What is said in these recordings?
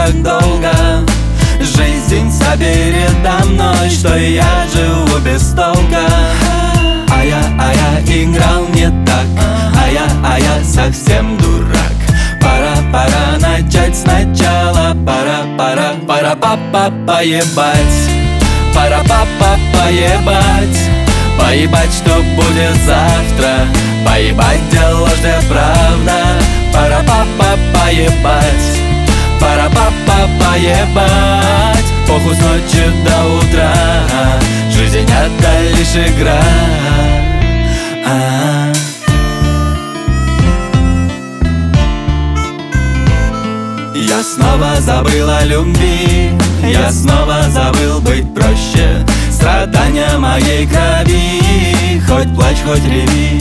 так долго. Жизнь вся передо мной, что я живу без толка. А я играл не так, а я совсем дурак. Пора начать сначала, пора папа поебать. Пора папа поебать. Поебать, что будет завтра. Поебать, где ложь, где правда. Пора папа поебать. Пора папа поебать. Похуй с ночи до утра. Жизнь это лишь игра. Я снова забыл о любви. Я снова забыл быть проще. Страдания моей крови. Хоть плачь, хоть реви.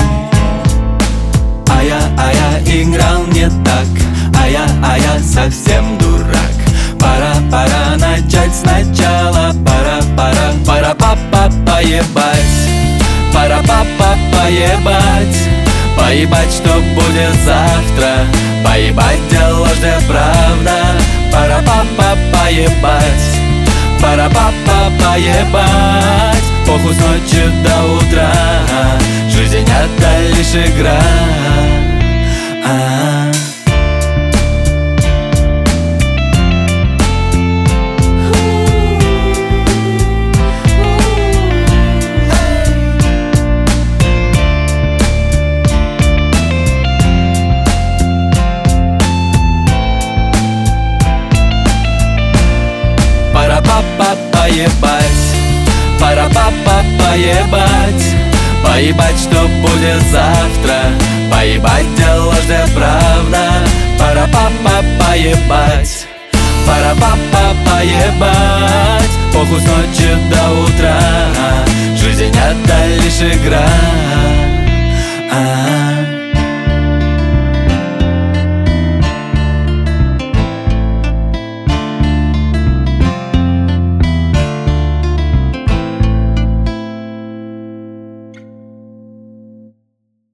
А я играл не так. А я совсем дурак. Пора начать сначала. Пора папа поебать. Пора папа поебать. Поебать, что будет завтра. Поебать, где ложь, где правда. Пора папа поебать. Пора папа поебать. Похуй с ночи до утра. Жизнь это лишь игра. Пора папа поебать. Пора папа поебать. Поебать, что будет завтра. Поебать, где ложь, где правда. Пора папа поебать. Пора папа поебать. Похуй с ночи до утра. Жизнь это лишь игра.